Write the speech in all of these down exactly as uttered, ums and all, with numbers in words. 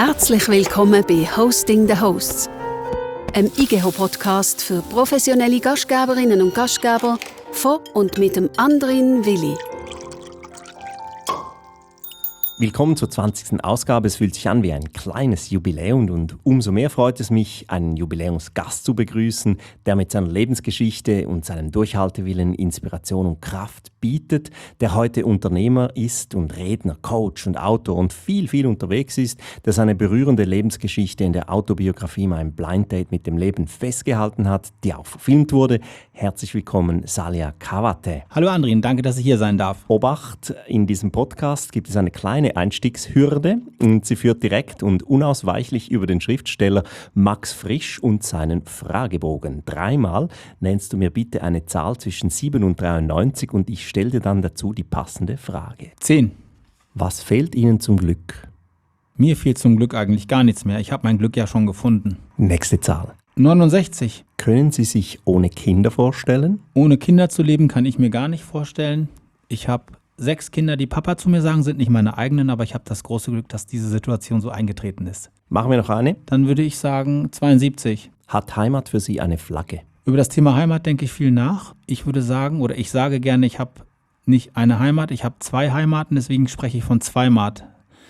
Herzlich willkommen bei Hosting the Hosts, einem I G E H-Podcast für professionelle Gastgeberinnen und Gastgeber von und mit dem Andrin Willi. Willkommen zur zwanzigsten Ausgabe. Es fühlt sich an wie ein kleines Jubiläum und umso mehr freut es mich, einen Jubiläumsgast zu begrüßen, der mit seiner Lebensgeschichte und seinem Durchhaltewillen Inspiration und Kraft bietet, der heute Unternehmer ist und Redner, Coach und Autor und viel, viel unterwegs ist, der seine berührende Lebensgeschichte in der Autobiografie Mein Blind Date mit dem Leben festgehalten hat, die auch verfilmt wurde. Herzlich willkommen, Salia Kawate. Hallo Andrin, danke, dass ich hier sein darf. Obacht, in diesem Podcast gibt es eine kleine Einstiegshürde und sie führt direkt und unausweichlich über den Schriftsteller Max Frisch und seinen Fragebogen. Dreimal nennst du mir bitte eine Zahl zwischen sieben und dreiundneunzig und ich stelle dir dann dazu die passende Frage. Zehn. Was fehlt Ihnen zum Glück? Mir fehlt zum Glück eigentlich gar nichts mehr. Ich habe mein Glück ja schon gefunden. Nächste Zahl. neunundsechzig. Können Sie sich ohne Kinder vorstellen? Ohne Kinder zu leben kann ich mir gar nicht vorstellen. Ich habe sechs Kinder, die Papa zu mir sagen, sind nicht meine eigenen, aber ich habe das große Glück, dass diese Situation so eingetreten ist. Machen wir noch eine. Dann würde ich sagen zweiundsiebzig. Hat Heimat für Sie eine Flagge? Über das Thema Heimat denke ich viel nach. Ich würde sagen, oder ich sage gerne, ich habe nicht eine Heimat, ich habe zwei Heimaten, deswegen spreche ich von Zweimat.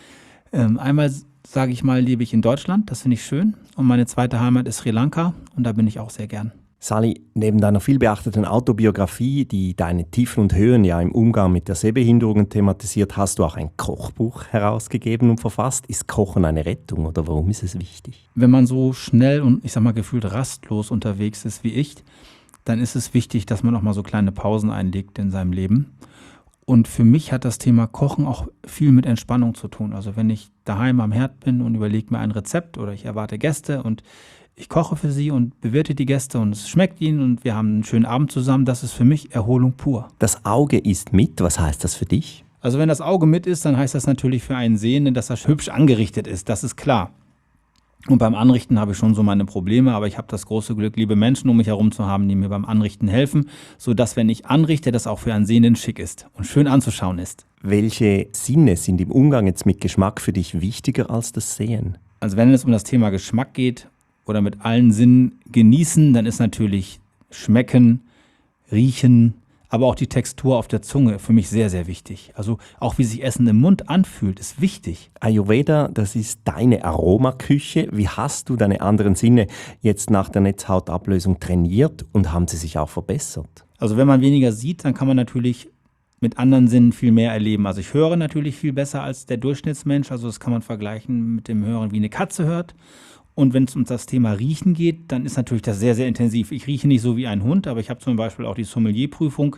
Ähm, einmal sage ich mal, lebe ich in Deutschland, das finde ich schön. Und meine zweite Heimat ist Sri Lanka und da bin ich auch sehr gern. Sally, neben deiner vielbeachteten Autobiografie, die deine Tiefen und Höhen ja im Umgang mit der Sehbehinderung thematisiert, hast du auch ein Kochbuch herausgegeben und verfasst. Ist Kochen eine Rettung oder warum ist es wichtig? Wenn man so schnell und ich sag mal gefühlt rastlos unterwegs ist wie ich, dann ist es wichtig, dass man auch mal so kleine Pausen einlegt in seinem Leben. Und für mich hat das Thema Kochen auch viel mit Entspannung zu tun. Also wenn ich daheim am Herd bin und überlege mir ein Rezept oder ich erwarte Gäste und ich koche für sie und bewirte die Gäste und es schmeckt ihnen und wir haben einen schönen Abend zusammen, das ist für mich Erholung pur. Das Auge isst mit, was heißt das für dich? Also wenn das Auge mit ist, dann heißt das natürlich für einen Sehenden, dass das hübsch angerichtet ist, das ist klar. Und beim Anrichten habe ich schon so meine Probleme, aber ich habe das große Glück, liebe Menschen um mich herum zu haben, die mir beim Anrichten helfen, sodass, wenn ich anrichte, das auch für einen Sehenden schick ist und schön anzuschauen ist. Welche Sinne sind im Umgang jetzt mit Geschmack für dich wichtiger als das Sehen? Also wenn es um das Thema Geschmack geht oder mit allen Sinnen genießen, dann ist natürlich Schmecken, Riechen, aber auch die Textur auf der Zunge für mich sehr, sehr wichtig. Also auch wie sich Essen im Mund anfühlt, ist wichtig. Ayurveda, das ist deine Aromaküche. Wie hast du deine anderen Sinne jetzt nach der Netzhautablösung trainiert und haben sie sich auch verbessert? Also wenn man weniger sieht, dann kann man natürlich mit anderen Sinnen viel mehr erleben. Also ich höre natürlich viel besser als der Durchschnittsmensch. Also das kann man vergleichen mit dem Hören, wie eine Katze hört. Und wenn es um das Thema Riechen geht, dann ist natürlich das sehr, sehr intensiv. Ich rieche nicht so wie ein Hund, aber ich habe zum Beispiel auch die Sommelierprüfung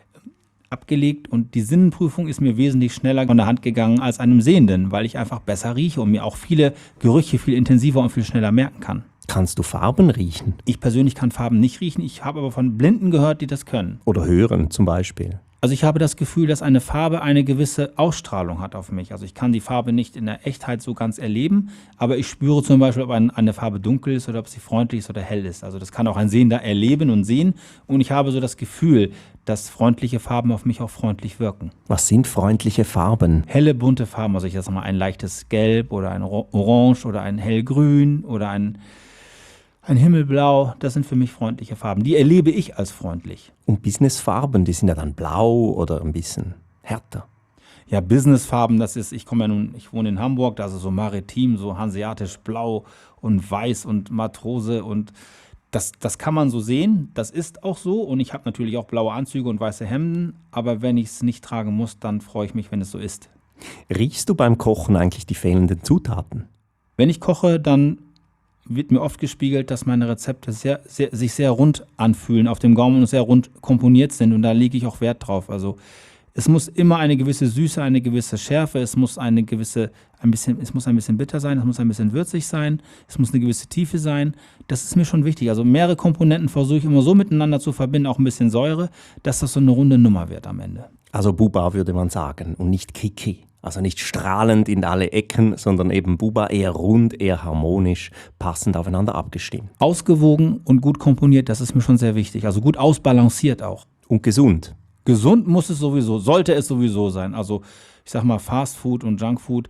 abgelegt und die Sinnenprüfung ist mir wesentlich schneller von der Hand gegangen als einem Sehenden, weil ich einfach besser rieche und mir auch viele Gerüche viel intensiver und viel schneller merken kann. Kannst du Farben riechen? Ich persönlich kann Farben nicht riechen, ich habe aber von Blinden gehört, die das können. Oder hören zum Beispiel? Also ich habe das Gefühl, dass eine Farbe eine gewisse Ausstrahlung hat auf mich. Also ich kann die Farbe nicht in der Echtheit so ganz erleben, aber ich spüre zum Beispiel, ob eine Farbe dunkel ist oder ob sie freundlich ist oder hell ist. Also das kann auch ein Sehender erleben und sehen und ich habe so das Gefühl, dass freundliche Farben auf mich auch freundlich wirken. Was sind freundliche Farben? Helle, bunte Farben, also ich sage mal ein leichtes Gelb oder ein Orange oder ein hellgrün oder ein Ein Himmelblau, das sind für mich freundliche Farben. Die erlebe ich als freundlich. Und Businessfarben, die sind ja dann blau oder ein bisschen härter. Ja, Businessfarben, das ist, ich komme ja nun, ich wohne in Hamburg, da ist es so maritim, so hanseatisch blau und weiß und Matrose und das, das kann man so sehen, das ist auch so und ich habe natürlich auch blaue Anzüge und weiße Hemden, aber wenn ich es nicht tragen muss, dann freue ich mich, wenn es so ist. Riechst du beim Kochen eigentlich die fehlenden Zutaten? Wenn ich koche, dann wird mir oft gespiegelt, dass meine Rezepte sehr, sehr, sich sehr rund anfühlen auf dem Gaumen und sehr rund komponiert sind und da lege ich auch Wert drauf. Also es muss immer eine gewisse Süße, eine gewisse Schärfe, es muss eine gewisse, ein bisschen, es muss ein bisschen bitter sein, es muss ein bisschen würzig sein, es muss eine gewisse Tiefe sein. Das ist mir schon wichtig. Also mehrere Komponenten versuche ich immer so miteinander zu verbinden, auch ein bisschen Säure, dass das so eine runde Nummer wird am Ende. Also Buba würde man sagen und nicht Kiki. Also nicht strahlend in alle Ecken, sondern eben Buba eher rund, eher harmonisch, passend aufeinander abgestimmt. Ausgewogen und gut komponiert, das ist mir schon sehr wichtig. Also gut ausbalanciert auch. Und gesund. Gesund muss es sowieso, sollte es sowieso sein. Also ich sag mal Fast Food und Junk Food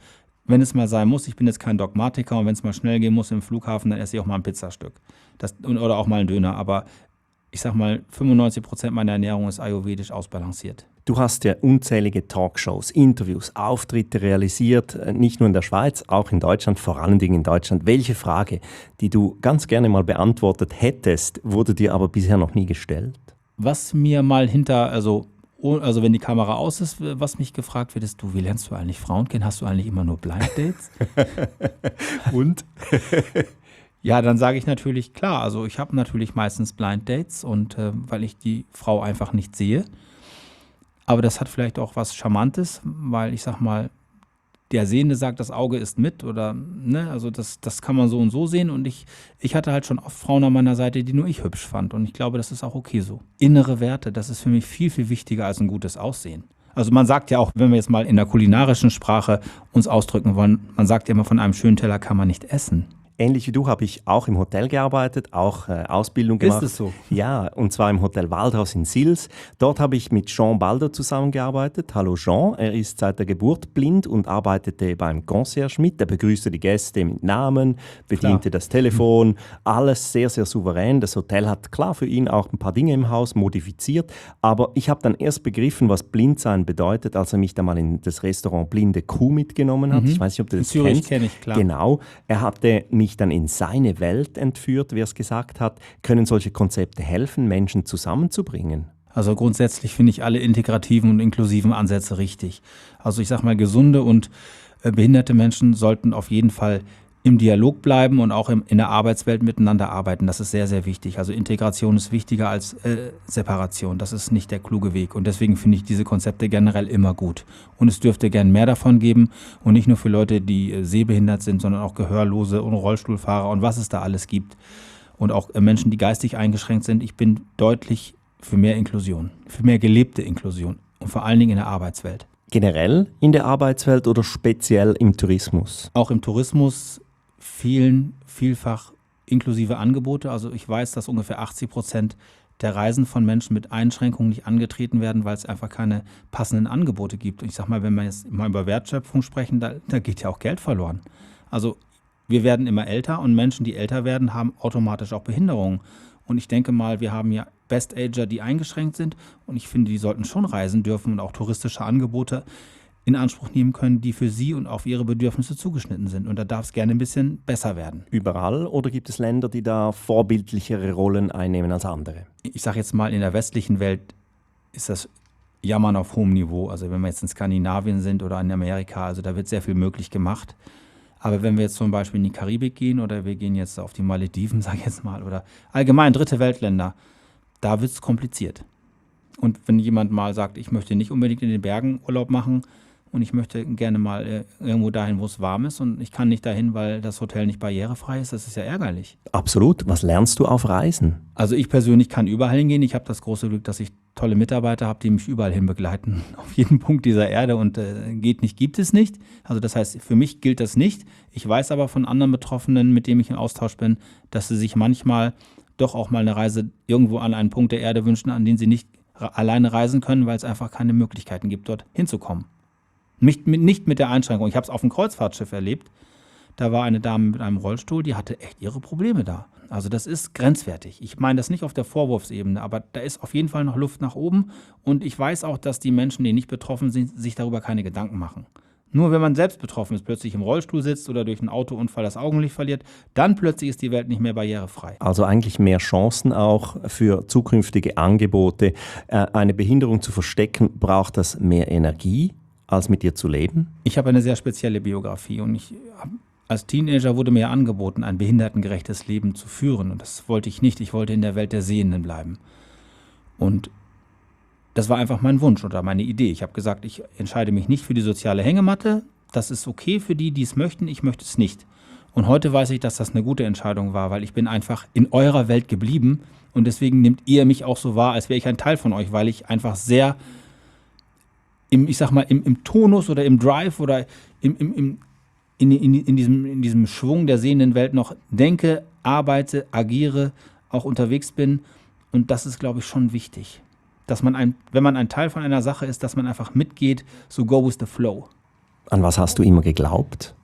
wenn es mal sein muss, ich bin jetzt kein Dogmatiker und wenn es mal schnell gehen muss im Flughafen, dann esse ich auch mal ein Pizzastück. Das, oder auch mal einen Döner. Aber ich sag mal, fünfundneunzig Prozent meiner Ernährung ist ayurvedisch ausbalanciert. Du hast ja unzählige Talkshows, Interviews, Auftritte realisiert, nicht nur in der Schweiz, auch in Deutschland, vor allen Dingen in Deutschland. Welche Frage, die du ganz gerne mal beantwortet hättest, wurde dir aber bisher noch nie gestellt? Was mir mal hinter, also, also wenn die Kamera aus ist, was mich gefragt wird, ist, du, wie lernst du eigentlich Frauen kennen? Hast du eigentlich immer nur Blind Dates? Und? Ja, dann sage ich natürlich, klar, also ich habe natürlich meistens Blind Dates und äh, weil ich die Frau einfach nicht sehe. Aber das hat vielleicht auch was Charmantes, weil ich sag mal, der Sehende sagt, das Auge ist mit oder, ne, also das, das kann man so und so sehen und ich, ich hatte halt schon oft Frauen an meiner Seite, die nur ich hübsch fand und ich glaube, das ist auch okay so. Innere Werte, das ist für mich viel, viel wichtiger als ein gutes Aussehen. Also man sagt ja auch, wenn wir jetzt mal in der kulinarischen Sprache uns ausdrücken wollen, man sagt ja immer, von einem schönen Teller kann man nicht essen. Ähnlich wie du habe ich auch im Hotel gearbeitet, auch äh, Ausbildung gemacht. Ist es so? Ja, und zwar im Hotel Waldhaus in Sils. Dort habe ich mit Jean Balder zusammengearbeitet. Hallo Jean, er ist seit der Geburt blind und arbeitete beim Concierge mit. Er begrüßte die Gäste mit Namen, bediente klar. das Telefon, alles sehr, sehr souverän. Das Hotel hat klar für ihn auch ein paar Dinge im Haus modifiziert, aber ich habe dann erst begriffen, was Blindsein bedeutet, als er mich da mal in das Restaurant Blinde Kuh mitgenommen hat. Mhm. Ich weiß nicht, ob du das in Zürich kennst. Kenne ich, klar. Genau, er hatte mich dann in seine Welt entführt, wie er es gesagt hat. Können solche Konzepte helfen, Menschen zusammenzubringen? Also grundsätzlich finde ich alle integrativen und inklusiven Ansätze richtig. Also ich sage mal, gesunde und äh, behinderte Menschen sollten auf jeden Fall im Dialog bleiben und auch im, in der Arbeitswelt miteinander arbeiten. Das ist sehr, sehr wichtig. Also Integration ist wichtiger als äh, Separation. Das ist nicht der kluge Weg. Und deswegen finde ich diese Konzepte generell immer gut. Und es dürfte gern mehr davon geben. Und nicht nur für Leute, die äh, sehbehindert sind, sondern auch Gehörlose und Rollstuhlfahrer und was es da alles gibt. Und auch äh, Menschen, die geistig eingeschränkt sind. Ich bin deutlich für mehr Inklusion, für mehr gelebte Inklusion. Und vor allen Dingen in der Arbeitswelt. Generell in der Arbeitswelt oder speziell im Tourismus? Auch im Tourismus fehlen vielfach inklusive Angebote. Also ich weiß, dass ungefähr achtzig Prozent der Reisen von Menschen mit Einschränkungen nicht angetreten werden, weil es einfach keine passenden Angebote gibt. Und ich sage mal, wenn wir jetzt mal über Wertschöpfung sprechen, da, da geht ja auch Geld verloren. Also wir werden immer älter und Menschen, die älter werden, haben automatisch auch Behinderungen. Und ich denke mal, wir haben ja Best-Ager, die eingeschränkt sind. Und ich finde, die sollten schon reisen dürfen und auch touristische Angebote in Anspruch nehmen können, die für sie und auf ihre Bedürfnisse zugeschnitten sind. Und da darf es gerne ein bisschen besser werden. Überall oder gibt es Länder, die da vorbildlichere Rollen einnehmen als andere? Ich sage jetzt mal, in der westlichen Welt ist das Jammern auf hohem Niveau. Also wenn wir jetzt in Skandinavien sind oder in Amerika, also da wird sehr viel möglich gemacht. Aber wenn wir jetzt zum Beispiel in die Karibik gehen oder wir gehen jetzt auf die Malediven, sage ich jetzt mal, oder allgemein dritte Weltländer, da wird es kompliziert. Und wenn jemand mal sagt, ich möchte nicht unbedingt in den Bergen Urlaub machen, und ich möchte gerne mal äh, irgendwo dahin, wo es warm ist und ich kann nicht dahin, weil das Hotel nicht barrierefrei ist. Das ist ja ärgerlich. Absolut. Was lernst du auf Reisen? Also ich persönlich kann überall hingehen. Ich habe das große Glück, dass ich tolle Mitarbeiter habe, die mich überall hin begleiten. Auf jeden Punkt dieser Erde und äh, geht nicht, gibt es nicht. Also das heißt, für mich gilt das nicht. Ich weiß aber von anderen Betroffenen, mit denen ich im Austausch bin, dass sie sich manchmal doch auch mal eine Reise irgendwo an einen Punkt der Erde wünschen, an den sie nicht alleine reisen können, weil es einfach keine Möglichkeiten gibt, dort hinzukommen. Nicht mit, nicht mit der Einschränkung. Ich habe es auf dem Kreuzfahrtschiff erlebt. Da war eine Dame mit einem Rollstuhl, die hatte echt ihre Probleme da. Also das ist grenzwertig. Ich meine das nicht auf der Vorwurfsebene, aber da ist auf jeden Fall noch Luft nach oben. Und ich weiß auch, dass die Menschen, die nicht betroffen sind, sich darüber keine Gedanken machen. Nur wenn man selbst betroffen ist, plötzlich im Rollstuhl sitzt oder durch einen Autounfall das Augenlicht verliert, dann plötzlich ist die Welt nicht mehr barrierefrei. Also eigentlich mehr Chancen auch für zukünftige Angebote. Eine Behinderung zu verstecken, braucht das mehr Energie, als mit dir zu leben? Ich habe eine sehr spezielle Biografie und ich hab, als Teenager wurde mir angeboten, ein behindertengerechtes Leben zu führen und das wollte ich nicht. Ich wollte in der Welt der Sehenden bleiben. Und das war einfach mein Wunsch oder meine Idee. Ich habe gesagt, ich entscheide mich nicht für die soziale Hängematte. Das ist okay für die, die es möchten. Ich möchte es nicht. Und heute weiß ich, dass das eine gute Entscheidung war, weil ich bin einfach in eurer Welt geblieben und deswegen nehmt ihr mich auch so wahr, als wäre ich ein Teil von euch, weil ich einfach sehr Im, ich sag mal, im, im Tonus oder im Drive oder im, im, im, in, in, in, diesem, in diesem Schwung der sehenden Welt noch denke, arbeite, agiere, auch unterwegs bin. Und das ist, glaube ich, schon wichtig. Dass man, ein, wenn man ein Teil von einer Sache ist, dass man einfach mitgeht, so go with the flow. An was hast du immer geglaubt?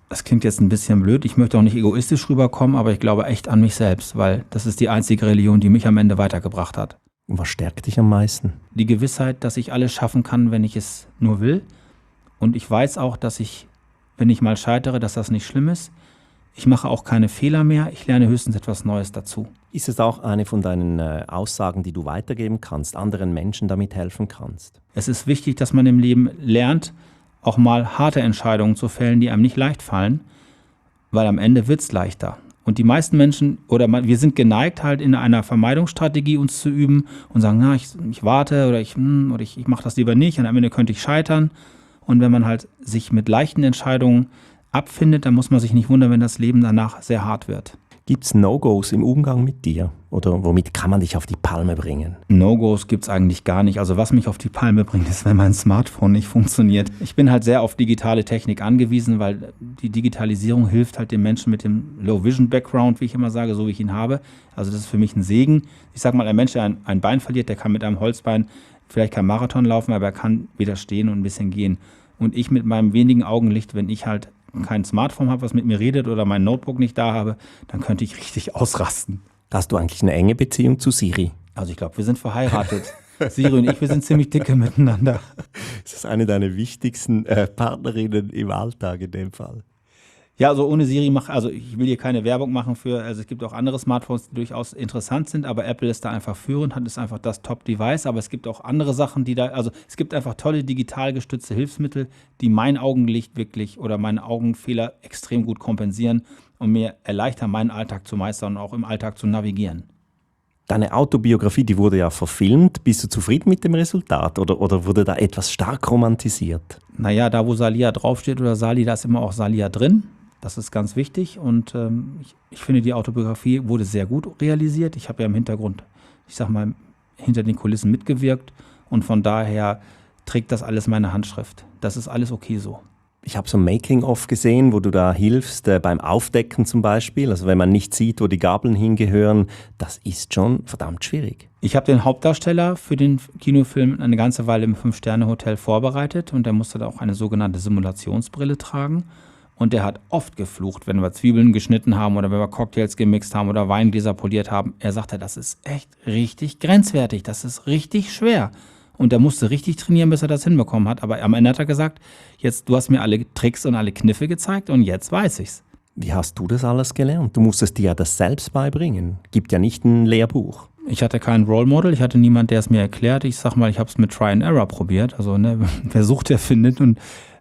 Das klingt jetzt ein bisschen blöd, ich möchte auch nicht egoistisch rüberkommen, aber ich glaube echt an mich selbst, weil das ist die einzige Religion, die mich am Ende weitergebracht hat. Und was stärkt dich am meisten? Die Gewissheit, dass ich alles schaffen kann, wenn ich es nur will. Und ich weiß auch, dass ich, wenn ich mal scheitere, dass das nicht schlimm ist. Ich mache auch keine Fehler mehr, ich lerne höchstens etwas Neues dazu. Ist es auch eine von deinen äh, Aussagen, die du weitergeben kannst, anderen Menschen damit helfen kannst? Es ist wichtig, dass man im Leben lernt, auch mal harte Entscheidungen zu fällen, die einem nicht leicht fallen, weil am Ende wird es leichter. Und die meisten Menschen, oder man, wir sind geneigt, halt in einer Vermeidungsstrategie uns zu üben und sagen, na, ich, ich warte oder ich, hm, oder ich, ich mache das lieber nicht und am Ende könnte ich scheitern. Und wenn man halt sich mit leichten Entscheidungen abfindet, dann muss man sich nicht wundern, wenn das Leben danach sehr hart wird. Gibt es No-Gos im Umgang mit dir? Oder womit kann man dich auf die Palme bringen? No-Gos gibt es eigentlich gar nicht. Also was mich auf die Palme bringt, ist, wenn mein Smartphone nicht funktioniert. Ich bin halt sehr auf digitale Technik angewiesen, weil die Digitalisierung hilft halt den Menschen mit dem Low-Vision-Background, wie ich immer sage, so wie ich ihn habe. Also das ist für mich ein Segen. Ich sage mal, ein Mensch, der ein, ein Bein verliert, der kann mit einem Holzbein vielleicht kein Marathon laufen, aber er kann wieder stehen und ein bisschen gehen. Und ich mit meinem wenigen Augenlicht, wenn ich halt kein Smartphone habe, was mit mir redet oder mein Notebook nicht da habe, dann könnte ich richtig ausrasten. Hast du eigentlich eine enge Beziehung zu Siri? Also ich glaube, wir sind verheiratet. Siri und ich, wir sind ziemlich dicke miteinander. Das ist eine deiner wichtigsten äh, Partnerinnen im Alltag in dem Fall. Ja, also ohne Siri mache, also ich will hier keine Werbung machen für, also es gibt auch andere Smartphones, die durchaus interessant sind, aber Apple ist da einfach führend, hat ist einfach das Top-Device, aber es gibt auch andere Sachen, die da, also es gibt einfach tolle digital gestützte Hilfsmittel, die mein Augenlicht wirklich oder meine Augenfehler extrem gut kompensieren und mir erleichtern, meinen Alltag zu meistern und auch im Alltag zu navigieren. Deine Autobiografie, die wurde ja verfilmt. Bist du zufrieden mit dem Resultat oder, oder wurde da etwas stark romantisiert? Naja, da wo Salia draufsteht oder Sali, da ist immer auch Salia drin. Das ist ganz wichtig und ähm, ich, ich finde, die Autobiografie wurde sehr gut realisiert. Ich habe ja im Hintergrund, ich sag mal, hinter den Kulissen mitgewirkt und von daher trägt das alles meine Handschrift. Das ist alles okay so. Ich habe so ein Making-of gesehen, wo du da hilfst, äh, beim Aufdecken zum Beispiel. Also wenn man nicht sieht, wo die Gabeln hingehören, das ist schon verdammt schwierig. Ich habe den Hauptdarsteller für den Kinofilm eine ganze Weile im Fünf-Sterne-Hotel vorbereitet und der musste da auch eine sogenannte Simulationsbrille tragen. Und der hat oft geflucht, wenn wir Zwiebeln geschnitten haben oder wenn wir Cocktails gemixt haben oder Weingläser poliert haben. Er sagte, das ist echt richtig grenzwertig, das ist richtig schwer. Und er musste richtig trainieren, bis er das hinbekommen hat. Aber am Ende hat er gesagt, jetzt, du hast mir alle Tricks und alle Kniffe gezeigt und jetzt weiß ich's. Wie hast du das alles gelernt? Du musstest dir ja das selbst beibringen. Gibt ja nicht ein Lehrbuch. Ich hatte kein Role Model, ich hatte niemanden, der es mir erklärt. Ich sag mal, ich habe es mit Try and Error probiert. Also ne, wer sucht, der findet und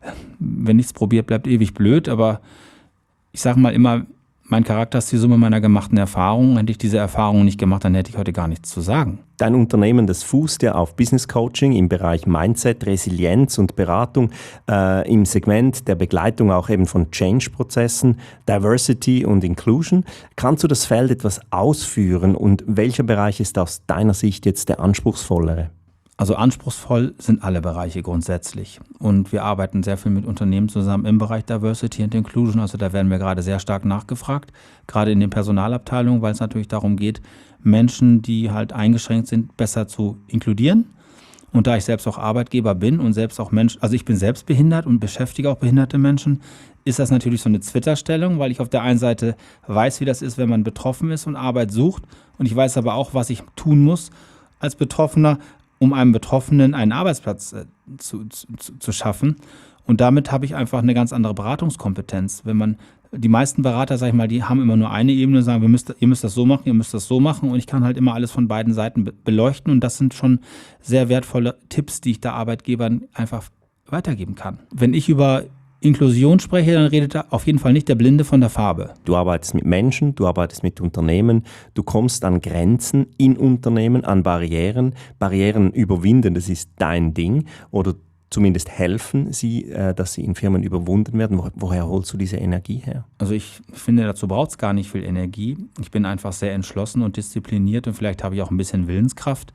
wenn nichts probiert, bleibt ewig blöd. Aber ich sag mal immer, mein Charakter ist die Summe meiner gemachten Erfahrungen. Hätte ich diese Erfahrungen nicht gemacht, dann hätte ich heute gar nichts zu sagen. Dein Unternehmen, das fußt ja auf Business Coaching im Bereich Mindset, Resilienz und Beratung, äh, im Segment der Begleitung auch eben von Change-Prozessen, Diversity und Inclusion. Kannst du das Feld etwas ausführen und welcher Bereich ist aus deiner Sicht jetzt der anspruchsvollere? Also anspruchsvoll sind alle Bereiche grundsätzlich. Und wir arbeiten sehr viel mit Unternehmen zusammen im Bereich Diversity and Inclusion. Also da werden wir gerade sehr stark nachgefragt, gerade in den Personalabteilungen, weil es natürlich darum geht, Menschen, die halt eingeschränkt sind, besser zu inkludieren. Und da ich selbst auch Arbeitgeber bin und selbst auch Mensch, also ich bin selbst behindert und beschäftige auch behinderte Menschen, ist das natürlich so eine Zwitterstellung, weil ich auf der einen Seite weiß, wie das ist, wenn man betroffen ist und Arbeit sucht. Und ich weiß aber auch, was ich tun muss als Betroffener, um einem Betroffenen einen Arbeitsplatz äh, zu, zu, zu schaffen. Und damit habe ich einfach eine ganz andere Beratungskompetenz. Wenn man, die meisten Berater, sag ich mal, die haben immer nur eine Ebene und sagen, wir müsst, ihr müsst das so machen, ihr müsst das so machen. Und ich kann halt immer alles von beiden Seiten be- beleuchten. Und das sind schon sehr wertvolle Tipps, die ich da Arbeitgebern einfach weitergeben kann. Wenn ich über Inklusion spreche, dann redet da auf jeden Fall nicht der Blinde von der Farbe. Du arbeitest mit Menschen, du arbeitest mit Unternehmen, du kommst an Grenzen in Unternehmen, an Barrieren. Barrieren überwinden, das ist dein Ding. Oder zumindest helfen sie, äh, dass sie in Firmen überwunden werden. Wo, woher holst du diese Energie her? Also ich finde, dazu braucht es gar nicht viel Energie. Ich bin einfach sehr entschlossen und diszipliniert und vielleicht habe ich auch ein bisschen Willenskraft.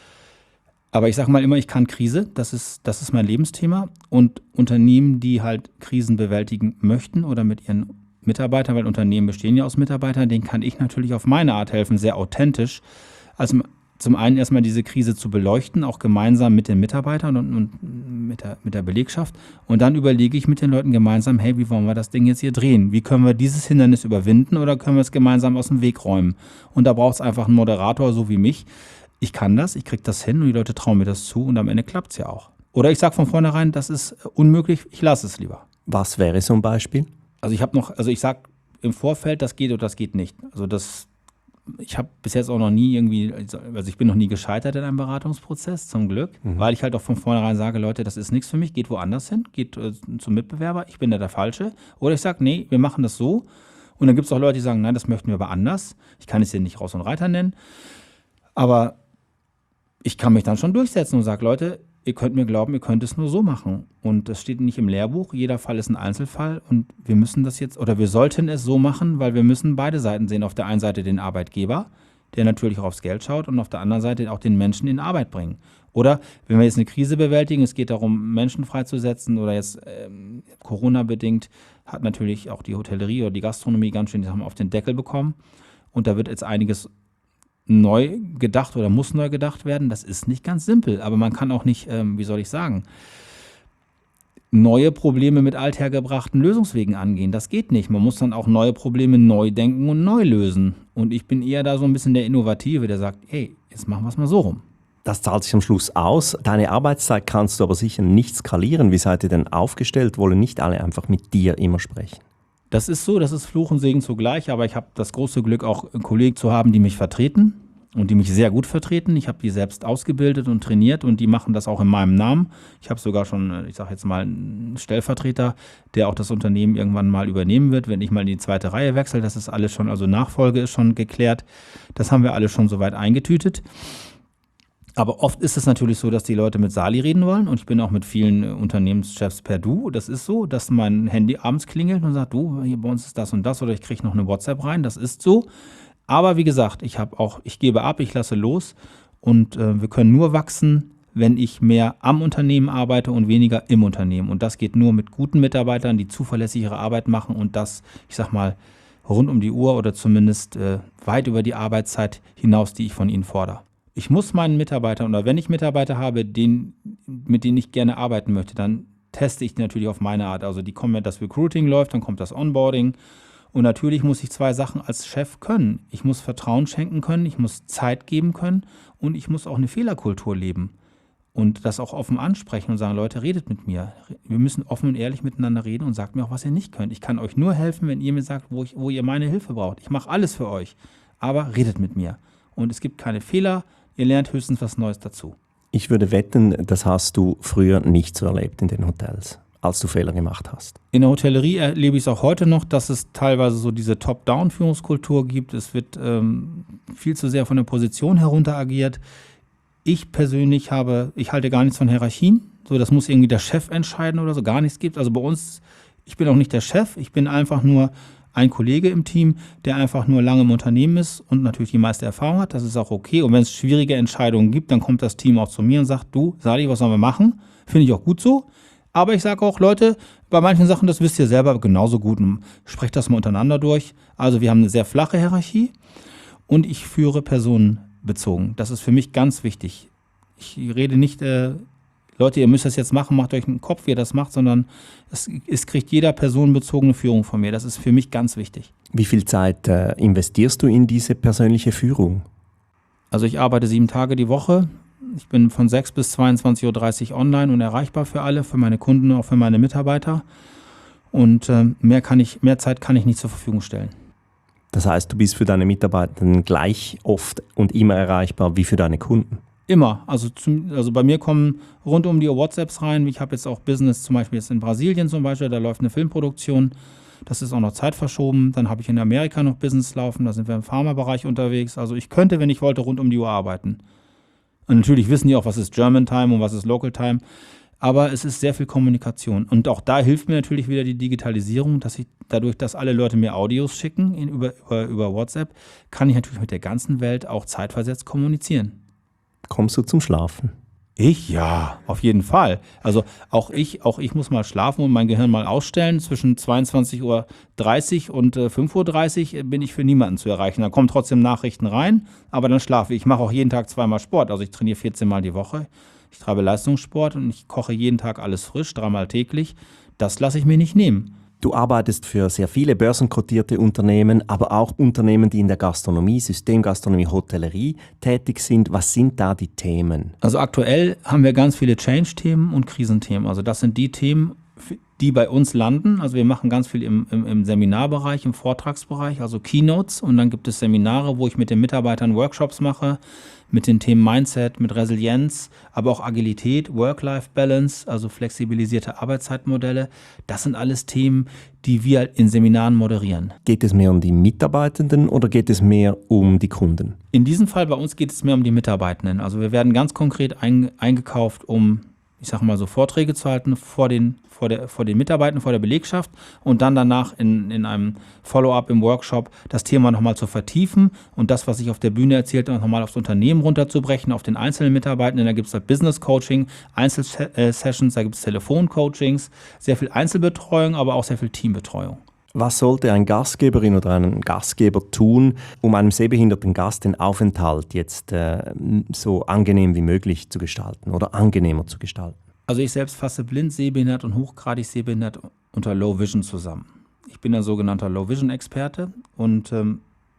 Aber ich sage mal immer, ich kann Krise, das ist, das ist mein Lebensthema. Und Unternehmen, die halt Krisen bewältigen möchten oder mit ihren Mitarbeitern, weil Unternehmen bestehen ja aus Mitarbeitern, denen kann ich natürlich auf meine Art helfen, sehr authentisch. Also zum einen erstmal diese Krise zu beleuchten, auch gemeinsam mit den Mitarbeitern und, und mit, der, mit der Belegschaft. Und dann überlege ich mit den Leuten gemeinsam, hey, wie wollen wir das Ding jetzt hier drehen? Wie können wir dieses Hindernis überwinden oder können wir es gemeinsam aus dem Weg räumen? Und da braucht es einfach einen Moderator, so wie mich. Ich kann das, ich kriege das hin und die Leute trauen mir das zu und am Ende klappt es ja auch. Oder ich sage von vornherein, das ist unmöglich, ich lasse es lieber. Was wäre so ein Beispiel? Also ich habe noch, also ich sage im Vorfeld, das geht oder das geht nicht. Also das Ich habe bis jetzt auch noch nie irgendwie, also ich bin noch nie gescheitert in einem Beratungsprozess, zum Glück, mhm. weil ich halt auch von vornherein sage, Leute, das ist nichts für mich, geht woanders hin, geht äh, zum Mitbewerber, ich bin da der Falsche. Oder ich sage, nee, wir machen das so. Und dann gibt es auch Leute, die sagen, nein, das möchten wir aber anders. Ich kann es hier nicht Raus und Reiter nennen. Aber ich kann mich dann schon durchsetzen und sage, Leute, ihr könnt mir glauben, ihr könnt es nur so machen. Und das steht nicht im Lehrbuch, jeder Fall ist ein Einzelfall und wir müssen das jetzt, oder wir sollten es so machen, weil wir müssen beide Seiten sehen. Auf der einen Seite den Arbeitgeber, der natürlich auch aufs Geld schaut und auf der anderen Seite auch den Menschen in Arbeit bringen. Oder wenn wir jetzt eine Krise bewältigen, es geht darum, Menschen freizusetzen oder jetzt ähm, Corona-bedingt hat natürlich auch die Hotellerie oder die Gastronomie ganz schön die haben auf den Deckel bekommen und da wird jetzt einiges neu gedacht oder muss neu gedacht werden. Das ist nicht ganz simpel, aber man kann auch nicht, ähm, wie soll ich sagen, neue Probleme mit althergebrachten Lösungswegen angehen. Das geht nicht. Man muss dann auch neue Probleme neu denken und neu lösen. Und ich bin eher da so ein bisschen der Innovative, der sagt, hey, jetzt machen wir es mal so rum. Das zahlt sich am Schluss aus. Deine Arbeitszeit kannst du aber sicher nicht skalieren. Wie seid ihr denn aufgestellt? Wollen nicht alle einfach mit dir immer sprechen? Das ist so, das ist Fluch und Segen zugleich, aber ich habe das große Glück, auch Kollegen zu haben, die mich vertreten und die mich sehr gut vertreten. Ich habe die selbst ausgebildet und trainiert und die machen das auch in meinem Namen. Ich habe sogar schon, ich sage jetzt mal, einen Stellvertreter, der auch das Unternehmen irgendwann mal übernehmen wird, wenn ich mal in die zweite Reihe wechsle. Das ist alles schon, also Nachfolge ist schon geklärt. Das haben wir alle schon soweit eingetütet. Aber oft ist es natürlich so, dass die Leute mit Sali reden wollen und ich bin auch mit vielen Unternehmenschefs per Du. Das ist so, dass mein Handy abends klingelt und sagt, du, hier bei uns ist das und das oder ich kriege noch eine WhatsApp rein. Das ist so. Aber wie gesagt, ich habe auch, ich gebe ab, ich lasse los und äh, wir können nur wachsen, wenn ich mehr am Unternehmen arbeite und weniger im Unternehmen. Und das geht nur mit guten Mitarbeitern, die zuverlässig ihre Arbeit machen und das, ich sag mal, rund um die Uhr oder zumindest äh, weit über die Arbeitszeit hinaus, die ich von ihnen fordere. Ich muss meinen Mitarbeitern oder wenn ich Mitarbeiter habe, den, mit denen ich gerne arbeiten möchte, dann teste ich die natürlich auf meine Art. Also die kommen, wenn das Recruiting läuft, dann kommt das Onboarding. Und natürlich muss ich zwei Sachen als Chef können. Ich muss Vertrauen schenken können, ich muss Zeit geben können und ich muss auch eine Fehlerkultur leben. Und das auch offen ansprechen und sagen, Leute, redet mit mir. Wir müssen offen und ehrlich miteinander reden und sagt mir auch, was ihr nicht könnt. Ich kann euch nur helfen, wenn ihr mir sagt, wo, ich, wo ihr meine Hilfe braucht. Ich mache alles für euch, aber redet mit mir. Und es gibt keine Fehler. Ihr lernt höchstens was Neues dazu. Ich würde wetten, das hast du früher nicht so erlebt in den Hotels, als du Fehler gemacht hast. In der Hotellerie erlebe ich es auch heute noch, dass es teilweise so diese Top-Down-Führungskultur gibt. Es wird ähm, viel zu sehr von der Position herunter agiert. Ich persönlich habe, ich halte gar nichts von Hierarchien. So, das muss irgendwie der Chef entscheiden oder so, gar nichts gibt. Also bei uns, ich bin auch nicht der Chef, ich bin einfach nur ein Kollege im Team, der einfach nur lange im Unternehmen ist und natürlich die meiste Erfahrung hat. Das ist auch okay. Und wenn es schwierige Entscheidungen gibt, dann kommt das Team auch zu mir und sagt, du, Sali, was sollen wir machen? Finde ich auch gut so. Aber ich sage auch, Leute, bei manchen Sachen, das wisst ihr selber genauso gut. Sprecht das mal untereinander durch. Also wir haben eine sehr flache Hierarchie und ich führe personenbezogen. Das ist für mich ganz wichtig. Ich rede nicht, äh, Leute, ihr müsst das jetzt machen, macht euch einen Kopf, wie ihr das macht, sondern es, es kriegt jeder personenbezogene Führung von mir. Das ist für mich ganz wichtig. Wie viel Zeit äh, investierst du in diese persönliche Führung? Also ich arbeite sieben Tage die Woche. Ich bin von sechs bis zweiundzwanzig Uhr dreißig online und erreichbar für alle, für meine Kunden und auch für meine Mitarbeiter. Und äh, mehr, kann ich, mehr Zeit kann ich nicht zur Verfügung stellen. Das heißt, du bist für deine Mitarbeiter gleich oft und immer erreichbar wie für deine Kunden? Immer. Also, zum, also bei mir kommen rund um die Uhr WhatsApps rein. Ich habe jetzt auch Business, zum Beispiel jetzt in Brasilien zum Beispiel, da läuft eine Filmproduktion. Das ist auch noch zeitverschoben. Dann habe ich in Amerika noch Business laufen, da sind wir im Pharmabereich unterwegs. Also ich könnte, wenn ich wollte, rund um die Uhr arbeiten. Und natürlich wissen die auch, was ist German Time und was ist Local Time. Aber es ist sehr viel Kommunikation. Und auch da hilft mir natürlich wieder die Digitalisierung, dass ich dadurch, dass alle Leute mir Audios schicken in, über, über, über WhatsApp, kann ich natürlich mit der ganzen Welt auch zeitversetzt kommunizieren. Kommst du zum Schlafen? Ich? Ja, auf jeden Fall. Also auch ich, auch ich muss mal schlafen und mein Gehirn mal ausstellen. Zwischen zweiundzwanzig Uhr dreißig und äh, fünf Uhr dreißig bin ich für niemanden zu erreichen. Da kommen trotzdem Nachrichten rein, aber dann schlafe ich. Ich mache auch jeden Tag zweimal Sport. Also ich trainiere vierzehn Mal die Woche. Ich treibe Leistungssport und ich koche jeden Tag alles frisch, dreimal täglich. Das lasse ich mir nicht nehmen. Du arbeitest für sehr viele börsenkotierte Unternehmen, aber auch Unternehmen, die in der Gastronomie, Systemgastronomie, Hotellerie tätig sind. Was sind da die Themen? Also aktuell haben wir ganz viele Change-Themen und Krisenthemen. Also das sind die Themen, die bei uns landen. Also wir machen ganz viel im, im, im Seminarbereich, im Vortragsbereich, also Keynotes. Und dann gibt es Seminare, wo ich mit den Mitarbeitern Workshops mache, mit den Themen Mindset, mit Resilienz, aber auch Agilität, Work-Life-Balance, also flexibilisierte Arbeitszeitmodelle. Das sind alles Themen, die wir in Seminaren moderieren. Geht es mehr um die Mitarbeitenden oder geht es mehr um die Kunden? In diesem Fall bei uns geht es mehr um die Mitarbeitenden. Also wir werden ganz konkret ein, eingekauft, um, ich sage mal so, Vorträge zu halten vor den, vor der, vor den Mitarbeitern, vor der Belegschaft und dann danach in, in einem Follow-up im Workshop das Thema nochmal zu vertiefen und das, was ich auf der Bühne erzählt habe, nochmal aufs Unternehmen runterzubrechen, auf den einzelnen Mitarbeitenden. Da gibt es da Business-Coaching, Einzelsessions, da gibt es Telefon-Coachings, sehr viel Einzelbetreuung, aber auch sehr viel Teambetreuung. Was sollte ein Gastgeberin oder ein Gastgeber tun, um einem sehbehinderten Gast den Aufenthalt jetzt äh, so angenehm wie möglich zu gestalten oder angenehmer zu gestalten? Also ich selbst fasse blind, sehbehindert und hochgradig sehbehindert unter Low Vision zusammen. Ich bin ein sogenannter Low Vision Experte und ähm,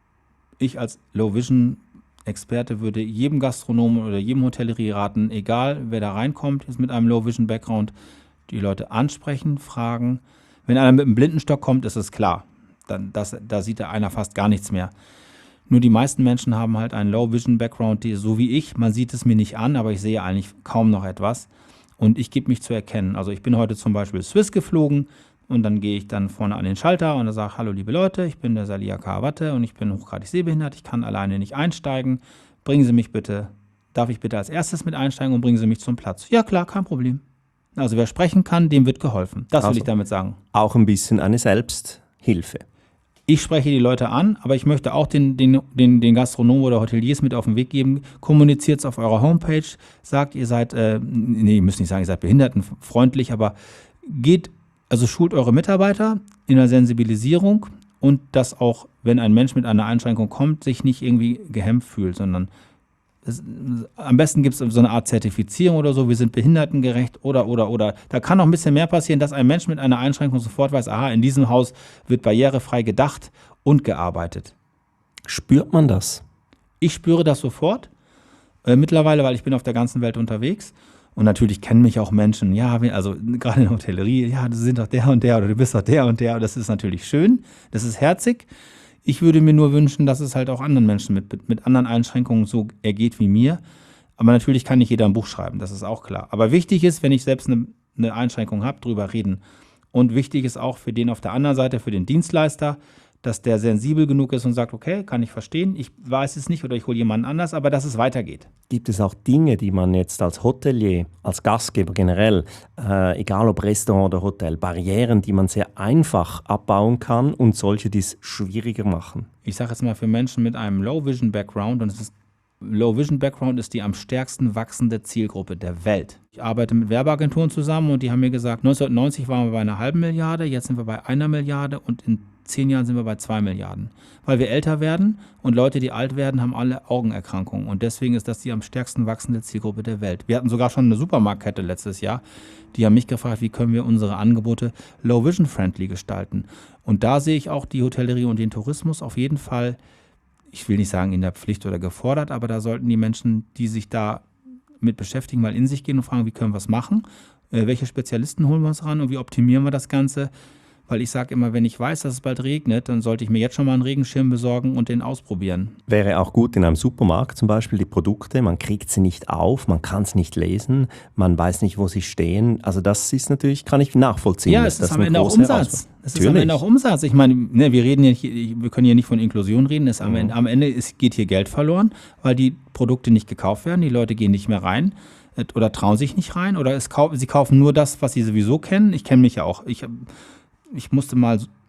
ich als Low Vision Experte würde jedem Gastronomen oder jedem Hotellerie raten, egal wer da reinkommt, ist mit einem Low Vision Background, die Leute ansprechen, fragen. Wenn einer mit einem Blindenstock kommt, ist es klar, dann, das, da sieht da einer fast gar nichts mehr. Nur die meisten Menschen haben halt einen Low Vision Background, die, so wie ich, man sieht es mir nicht an, aber ich sehe eigentlich kaum noch etwas. Und ich gebe mich zu erkennen. Also ich bin heute zum Beispiel Swiss geflogen und dann gehe ich dann vorne an den Schalter und sage, hallo liebe Leute, ich bin der Salia Karawatte und ich bin hochgradig sehbehindert, ich kann alleine nicht einsteigen. Bringen Sie mich bitte, darf ich bitte als erstes mit einsteigen und bringen Sie mich zum Platz? Ja klar, kein Problem. Also wer sprechen kann, dem wird geholfen. Das also will ich damit sagen. Auch ein bisschen eine Selbsthilfe. Ich spreche die Leute an, aber ich möchte auch den, den, den, den Gastronomen oder Hoteliers mit auf den Weg geben. Kommuniziert es auf eurer Homepage, sagt, ihr seid, äh, nee, ihr müsst nicht sagen, ihr seid behindertenfreundlich, aber geht, also schult eure Mitarbeiter in der Sensibilisierung und dass auch, wenn ein Mensch mit einer Einschränkung kommt, sich nicht irgendwie gehemmt fühlt, sondern es, am besten gibt es so eine Art Zertifizierung oder so, wir sind behindertengerecht oder, oder, oder. Da kann noch ein bisschen mehr passieren, dass ein Mensch mit einer Einschränkung sofort weiß, aha, in diesem Haus wird barrierefrei gedacht und gearbeitet. Spürt man das? Ich spüre das sofort, äh, mittlerweile, weil ich bin auf der ganzen Welt unterwegs und natürlich kennen mich auch Menschen, ja, also gerade in der Hotellerie, ja, du sind doch der und der oder du bist doch der und der, das ist natürlich schön, das ist herzig. Ich würde mir nur wünschen, dass es halt auch anderen Menschen mit, mit anderen Einschränkungen so ergeht wie mir. Aber natürlich kann nicht jeder ein Buch schreiben, das ist auch klar. Aber wichtig ist, wenn ich selbst eine, eine Einschränkung habe, drüber reden. Und wichtig ist auch für den auf der anderen Seite, für den Dienstleister, dass der sensibel genug ist und sagt, okay, kann ich verstehen, ich weiß es nicht oder ich hole jemanden anders, aber dass es weitergeht. Gibt es auch Dinge, die man jetzt als Hotelier, als Gastgeber generell, äh, egal ob Restaurant oder Hotel, Barrieren, die man sehr einfach abbauen kann und solche, die es schwieriger machen? Ich sage jetzt mal für Menschen mit einem Low-Vision-Background, und es ist Low-Vision-Background ist die am stärksten wachsende Zielgruppe der Welt. Ich arbeite mit Werbeagenturen zusammen und die haben mir gesagt, neunzehnhundertneunzig waren wir bei einer halben Milliarde, jetzt sind wir bei einer Milliarde und in zehn Jahren sind wir bei zwei Milliarden. Weil wir älter werden und Leute, die alt werden, haben alle Augenerkrankungen. Und deswegen ist das die am stärksten wachsende Zielgruppe der Welt. Wir hatten sogar schon eine Supermarktkette letztes Jahr. Die haben mich gefragt, wie können wir unsere Angebote low-vision-friendly gestalten. Und da sehe ich auch die Hotellerie und den Tourismus auf jeden Fall, ich will nicht sagen in der Pflicht oder gefordert, aber da sollten die Menschen, die sich da mit beschäftigen, mal in sich gehen und fragen, wie können wir es machen, äh, welche Spezialisten holen wir uns ran und wie optimieren wir das Ganze. Weil ich sage immer, wenn ich weiß, dass es bald regnet, dann sollte ich mir jetzt schon mal einen Regenschirm besorgen und den ausprobieren. Wäre auch gut in einem Supermarkt zum Beispiel die Produkte, man kriegt sie nicht auf, man kann es nicht lesen, man weiß nicht, wo sie stehen. Also das ist natürlich, kann ich nachvollziehen. Ja, es ist am Ende auch Umsatz. Es ist am Ende auch Umsatz. Ich meine, ne, wir reden hier, wir können hier nicht von Inklusion reden. Es am mhm. Ende, am Ende ist, geht hier Geld verloren, weil die Produkte nicht gekauft werden, die Leute gehen nicht mehr rein oder trauen sich nicht rein oder es, sie kaufen nur das, was sie sowieso kennen. Ich kenne mich ja auch. Ich Ich musste mal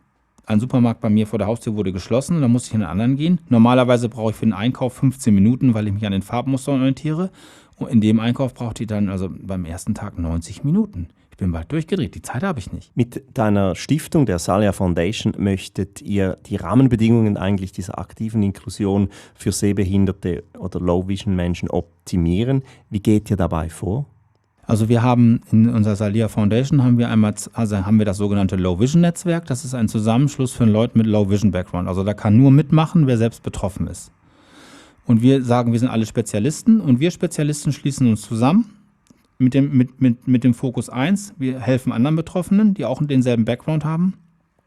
Ein Supermarkt bei mir vor der Haustür wurde geschlossen und dann musste ich in einen anderen gehen. Normalerweise brauche ich für den Einkauf fünfzehn Minuten, weil ich mich an den Farbmustern orientiere. Und in dem Einkauf brauchte ich dann also beim ersten Tag neunzig Minuten. Ich bin bald durchgedreht, die Zeit habe ich nicht. Mit deiner Stiftung, der Salia Foundation, möchtet ihr die Rahmenbedingungen eigentlich dieser aktiven Inklusion für sehbehinderte oder Low-Vision-Menschen optimieren. Wie geht ihr dabei vor? Also wir haben in unserer Salia Foundation haben wir einmal, also haben wir das sogenannte Low-Vision-Netzwerk. Das ist ein Zusammenschluss für Leute mit Low-Vision-Background. Also da kann nur mitmachen, wer selbst betroffen ist. Und wir sagen, wir sind alle Spezialisten und wir Spezialisten schließen uns zusammen mit dem, mit, mit, mit dem Fokus eins. Wir helfen anderen Betroffenen, die auch denselben Background haben,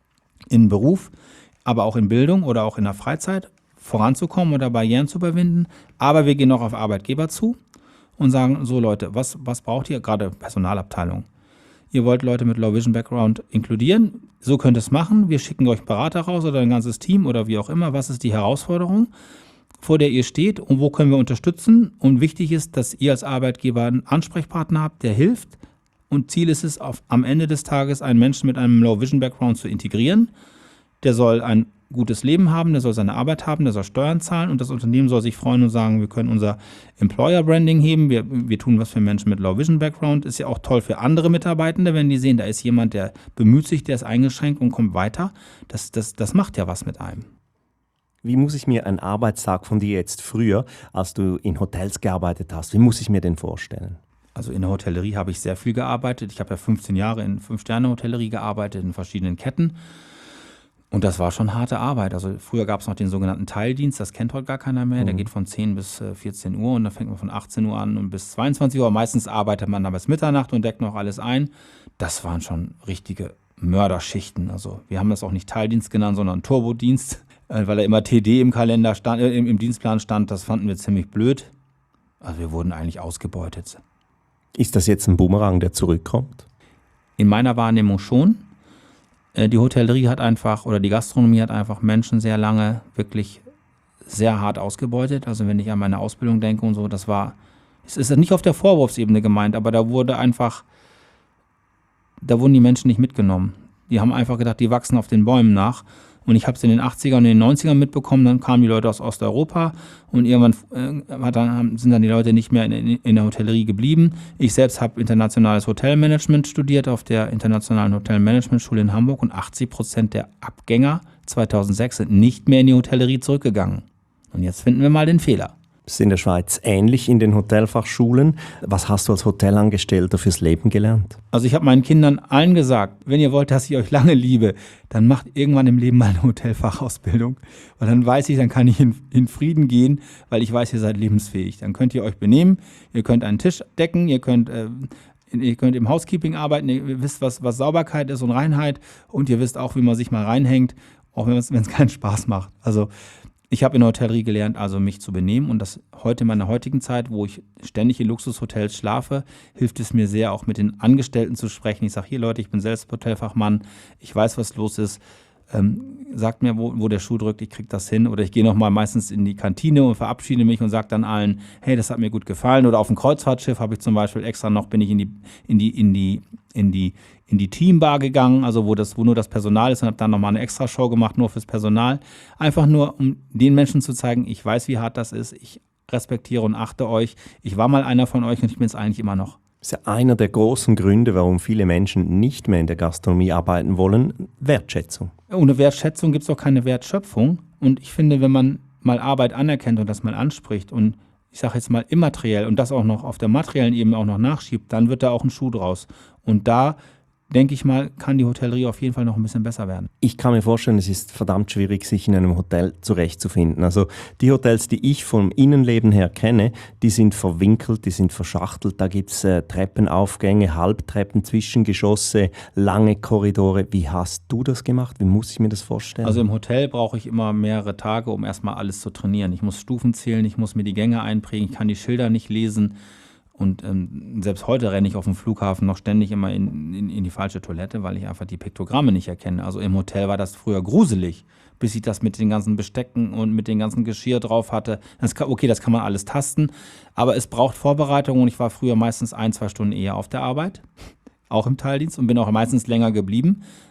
in Beruf, aber auch in Bildung oder auch in der Freizeit voranzukommen oder Barrieren zu überwinden. Aber wir gehen auch auf Arbeitgeber zu und sagen, so Leute, was, was braucht ihr? Gerade Personalabteilung. Ihr wollt Leute mit Low-Vision-Background inkludieren, so könnt ihr es machen. Wir schicken euch einen Berater raus oder ein ganzes Team oder wie auch immer. Was ist die Herausforderung, vor der ihr steht und wo können wir unterstützen? Und wichtig ist, dass ihr als Arbeitgeber einen Ansprechpartner habt, der hilft. Und Ziel ist es, auf, am Ende des Tages einen Menschen mit einem Low-Vision-Background zu integrieren. Der soll ein gutes Leben haben, der soll seine Arbeit haben, der soll Steuern zahlen und das Unternehmen soll sich freuen und sagen, wir können unser Employer-Branding heben, wir, wir tun was für Menschen mit Low-Vision-Background. Ist ja auch toll für andere Mitarbeitende, wenn die sehen, da ist jemand, der bemüht sich, der ist eingeschränkt und kommt weiter. Das, das, das macht ja was mit einem. Wie muss ich mir einen Arbeitstag von dir jetzt früher, als du in Hotels gearbeitet hast, wie muss ich mir den vorstellen? Also in der Hotellerie habe ich sehr viel gearbeitet. Ich habe ja fünfzehn Jahre in Fünf-Sterne-Hotellerie gearbeitet, in verschiedenen Ketten. Und das war schon harte Arbeit. Also früher gab es noch den sogenannten Teildienst, das kennt heute gar keiner mehr. Mhm. Der geht von zehn bis vierzehn Uhr und dann fängt man von achtzehn Uhr an und bis zweiundzwanzig Uhr. Meistens arbeitet man dann bis Mitternacht und deckt noch alles ein. Das waren schon richtige Mörderschichten. Also wir haben das auch nicht Teildienst genannt, sondern Turbodienst, weil da immer T D im Kalender stand, äh, im, im Dienstplan stand. Das fanden wir ziemlich blöd. Also wir wurden eigentlich ausgebeutet. Ist das jetzt ein Bumerang, der zurückkommt? In meiner Wahrnehmung schon. Die Hotellerie hat einfach, oder die Gastronomie hat einfach Menschen sehr lange wirklich sehr hart ausgebeutet. Also wenn ich an meine Ausbildung denke und so, das war, es ist nicht auf der Vorwurfsebene gemeint, aber da wurde einfach, da wurden die Menschen nicht mitgenommen. Die haben einfach gedacht, die wachsen auf den Bäumen nach. Und ich habe es in den achtzigern und in den neunzigern mitbekommen, dann kamen die Leute aus Osteuropa und irgendwann äh, hat dann, sind dann die Leute nicht mehr in, in, in der Hotellerie geblieben. Ich selbst habe internationales Hotelmanagement studiert auf der Internationalen Hotelmanagementschule in Hamburg und achtzig Prozent der Abgänger zweitausendsechs sind nicht mehr in die Hotellerie zurückgegangen. Und jetzt finden wir mal den Fehler. Das ist in der Schweiz ähnlich in den Hotelfachschulen. Was hast du als Hotelangestellter fürs Leben gelernt? Also ich habe meinen Kindern allen gesagt, wenn ihr wollt, dass ich euch lange liebe, dann macht irgendwann im Leben mal eine Hotelfachausbildung. Weil dann weiß ich, dann kann ich in, in Frieden gehen, weil ich weiß, ihr seid lebensfähig. Dann könnt ihr euch benehmen, ihr könnt einen Tisch decken, ihr könnt, äh, ihr könnt im Housekeeping arbeiten, ihr wisst, was, was Sauberkeit ist und Reinheit und ihr wisst auch, wie man sich mal reinhängt, auch wenn es keinen Spaß macht. Also ich habe in der Hotellerie gelernt, also mich zu benehmen und das heute in meiner heutigen Zeit, wo ich ständig in Luxushotels schlafe, hilft es mir sehr, auch mit den Angestellten zu sprechen. Ich sage, hier Leute, ich bin selbst Hotelfachmann, ich weiß, was los ist, ähm, sagt mir, wo, wo der Schuh drückt, ich kriege das hin. Oder ich gehe nochmal meistens in die Kantine und verabschiede mich und sage dann allen, hey, das hat mir gut gefallen. Oder auf dem Kreuzfahrtschiff habe ich zum Beispiel extra noch, bin ich in die, in die, in die, in die, in die Teambar gegangen, also wo, das, wo nur das Personal ist und habe dann nochmal eine extra Show gemacht, nur fürs Personal. Einfach nur, um den Menschen zu zeigen, ich weiß, wie hart das ist, ich respektiere und achte euch. Ich war mal einer von euch und ich bin es eigentlich immer noch. Das ist ja einer der großen Gründe, warum viele Menschen nicht mehr in der Gastronomie arbeiten wollen, Wertschätzung. Ohne Wertschätzung gibt es auch keine Wertschöpfung. Und ich finde, wenn man mal Arbeit anerkennt und das mal anspricht und ich sage jetzt mal immateriell und das auch noch auf der materiellen Ebene auch noch nachschiebt, dann wird da auch ein Schuh draus. Und da denke ich mal, kann die Hotellerie auf jeden Fall noch ein bisschen besser werden. Ich kann mir vorstellen, es ist verdammt schwierig, sich in einem Hotel zurechtzufinden. Also die Hotels, die ich vom Innenleben her kenne, die sind verwinkelt, die sind verschachtelt. Da gibt es äh, Treppenaufgänge, Halbtreppen, Zwischengeschosse, lange Korridore. Wie hast du das gemacht? Wie muss ich mir das vorstellen? Also im Hotel brauche ich immer mehrere Tage, um erstmal alles zu trainieren. Ich muss Stufen zählen, ich muss mir die Gänge einprägen, ich kann die Schilder nicht lesen. Und ähm, selbst heute renne ich auf dem Flughafen noch ständig immer in, in, in die falsche Toilette, weil ich einfach die Piktogramme nicht erkenne. Also im Hotel war das früher gruselig, bis ich das mit den ganzen Bestecken und mit dem ganzen Geschirr drauf hatte. Das kann, okay, das kann man alles tasten, aber es braucht Vorbereitung und ich war früher meistens ein, zwei Stunden eher auf der Arbeit, auch im Teildienst und bin auch meistens länger geblieben,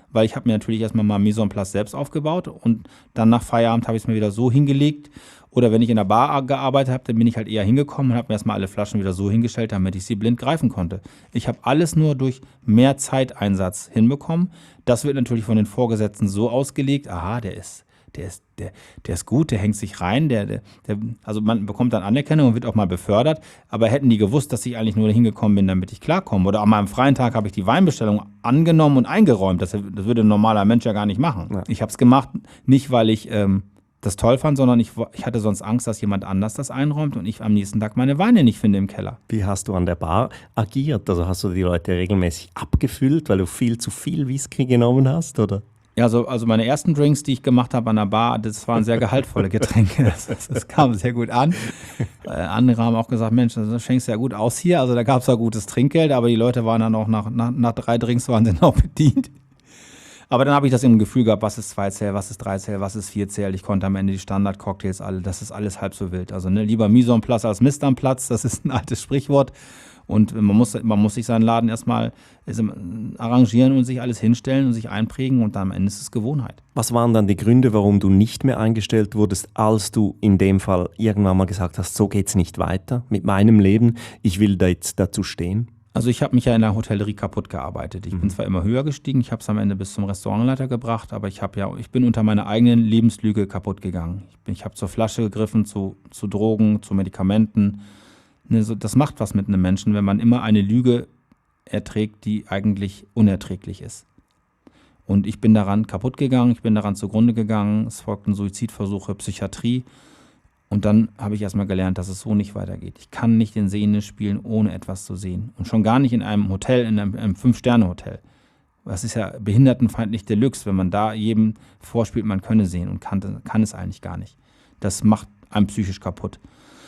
weil ich habe mir natürlich erstmal mal Mise en place selbst aufgebaut und dann nach Feierabend habe ich es mir wieder so hingelegt. Oder wenn ich in der Bar gearbeitet habe, dann bin ich halt eher hingekommen und habe mir erstmal alle Flaschen wieder so hingestellt, damit ich sie blind greifen konnte. Ich habe alles nur durch mehr Zeiteinsatz hinbekommen. Das wird natürlich von den Vorgesetzten so ausgelegt, aha, der ist, der ist, der, der ist gut, der hängt sich rein, der, der, der, also man bekommt dann Anerkennung und wird auch mal befördert. Aber hätten die gewusst, dass ich eigentlich nur hingekommen bin, damit ich klarkomme. Oder an meinem freien Tag habe ich die Weinbestellung angenommen und eingeräumt. Das, das würde ein normaler Mensch ja gar nicht machen. Ja. Ich habe es gemacht, nicht weil ich ähm, das toll fand, sondern ich, ich hatte sonst Angst, dass jemand anders das einräumt und ich am nächsten Tag meine Weine nicht finde im Keller. Wie hast du an der Bar agiert? Also hast du die Leute regelmäßig abgefüllt, weil du viel zu viel Whisky genommen hast, oder? Ja, also, also meine ersten Drinks, die ich gemacht habe an der Bar, das waren sehr gehaltvolle Getränke. Das, das, das kam sehr gut an. Äh, andere haben auch gesagt, Mensch, das schenkst ja gut aus hier. Also da gab es ja gutes Trinkgeld, aber die Leute waren dann auch nach, nach, nach drei Drinks waren dann auch bedient. Aber dann habe ich das im Gefühl gehabt, was ist zwei Zähl, was ist drei Zähl, was ist vier Zähl. Ich konnte am Ende die Standard-Cocktails alle, das ist alles halb so wild. Also ne, lieber Mise en place als Mist am Platz, das ist ein altes Sprichwort. Und man muss, man muss sich seinen Laden erstmal arrangieren und sich alles hinstellen und sich einprägen und dann am Ende ist es Gewohnheit. Was waren dann die Gründe, warum du nicht mehr eingestellt wurdest, als du in dem Fall irgendwann mal gesagt hast, so geht's nicht weiter mit meinem Leben, ich will da jetzt dazu stehen? Also ich habe mich ja in der Hotellerie kaputt gearbeitet. Ich mhm. bin zwar immer höher gestiegen, ich habe es am Ende bis zum Restaurantleiter gebracht, aber ich habe ja, ich bin unter meiner eigenen Lebenslüge kaputt gegangen. Ich, bin, ich habe zur Flasche gegriffen, zu, zu Drogen, zu Medikamenten. Ne, so, das macht was mit einem Menschen, wenn man immer eine Lüge erträgt, die eigentlich unerträglich ist. Und ich bin daran kaputt gegangen, ich bin daran zugrunde gegangen. Es folgten Suizidversuche, Psychiatrie. Und dann habe ich erstmal gelernt, dass es so nicht weitergeht. Ich kann nicht den Sehenden spielen, ohne etwas zu sehen. Und schon gar nicht in einem Hotel, in einem, einem Fünf-Sterne-Hotel. Das ist ja behindertenfeindlich Deluxe, wenn man da jedem vorspielt, man könne sehen und kann, kann es eigentlich gar nicht. Das macht einem psychisch kaputt.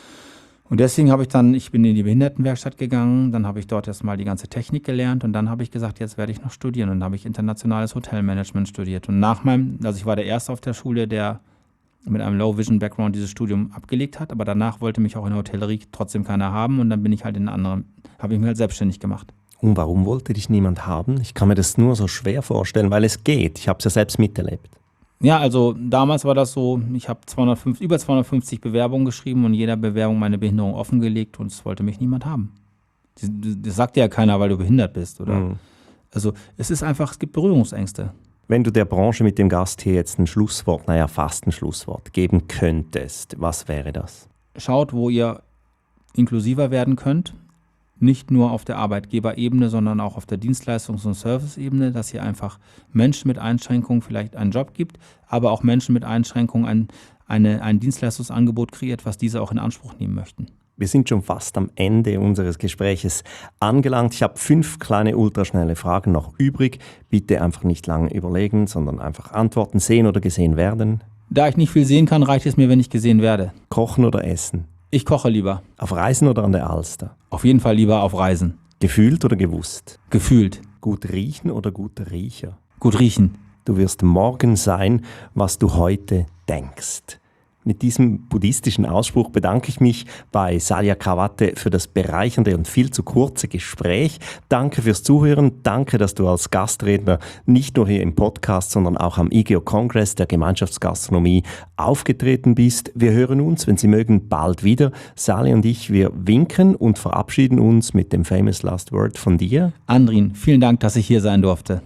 Und deswegen habe ich dann, ich bin in die Behindertenwerkstatt gegangen, dann habe ich dort erstmal die ganze Technik gelernt und dann habe ich gesagt, jetzt werde ich noch studieren. Und dann habe ich internationales Hotelmanagement studiert. Und nach meinem, also ich war der Erste auf der Schule, der mit einem Low-Vision-Background dieses Studium abgelegt hat, aber danach wollte mich auch in der Hotellerie trotzdem keiner haben und dann bin ich halt in einen anderen, habe ich mich halt selbstständig gemacht. Und warum wollte dich niemand haben? Ich kann mir das nur so schwer vorstellen, weil es geht. Ich habe es ja selbst miterlebt. Ja, also damals war das so, ich habe zweihundertfünfzig, über zweihundertfünfzig Bewerbungen geschrieben und in jeder Bewerbung meine Behinderung offengelegt und es wollte mich niemand haben. Das, das sagt ja keiner, weil du behindert bist, oder? Mhm. Also es ist einfach, es gibt Berührungsängste. Wenn du der Branche mit dem Gast hier jetzt ein Schlusswort, naja, fast ein Schlusswort geben könntest, was wäre das? Schaut, wo ihr inklusiver werden könnt. Nicht nur auf der Arbeitgeberebene, sondern auch auf der Dienstleistungs- und Serviceebene, dass ihr einfach Menschen mit Einschränkungen vielleicht einen Job gibt, aber auch Menschen mit Einschränkungen ein, eine, ein Dienstleistungsangebot kreiert, was diese auch in Anspruch nehmen möchten. Wir sind schon fast am Ende unseres Gespräches angelangt. Ich habe fünf kleine ultraschnelle Fragen noch übrig. Bitte einfach nicht lange überlegen, sondern einfach antworten, sehen oder gesehen werden. Da ich nicht viel sehen kann, reicht es mir, wenn ich gesehen werde. Kochen oder essen? Ich koche lieber. Auf Reisen oder an der Alster? Auf jeden Fall lieber auf Reisen. Gefühlt oder gewusst? Gefühlt. Gut riechen oder guter Riecher? Gut riechen. Du wirst morgen sein, was du heute denkst. Mit diesem buddhistischen Ausspruch bedanke ich mich bei Salya Krawatte für das bereichernde und viel zu kurze Gespräch. Danke fürs Zuhören. Danke, dass du als Gastredner nicht nur hier im Podcast, sondern auch am I G O-Kongress der Gemeinschaftsgastronomie aufgetreten bist. Wir hören uns, wenn Sie mögen, bald wieder. Salya und ich, wir winken und verabschieden uns mit dem famous last word von dir. Andrin, vielen Dank, dass ich hier sein durfte.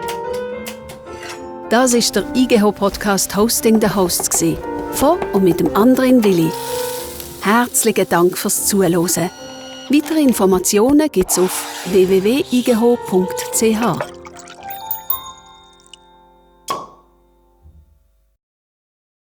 Das ist der I G H-Podcast Hosting the Hosts gewesen. Von und mit dem Andrin Willi. Herzlichen Dank fürs Zuhören. Weitere Informationen gibt es auf w w w punkt i g h punkt c h.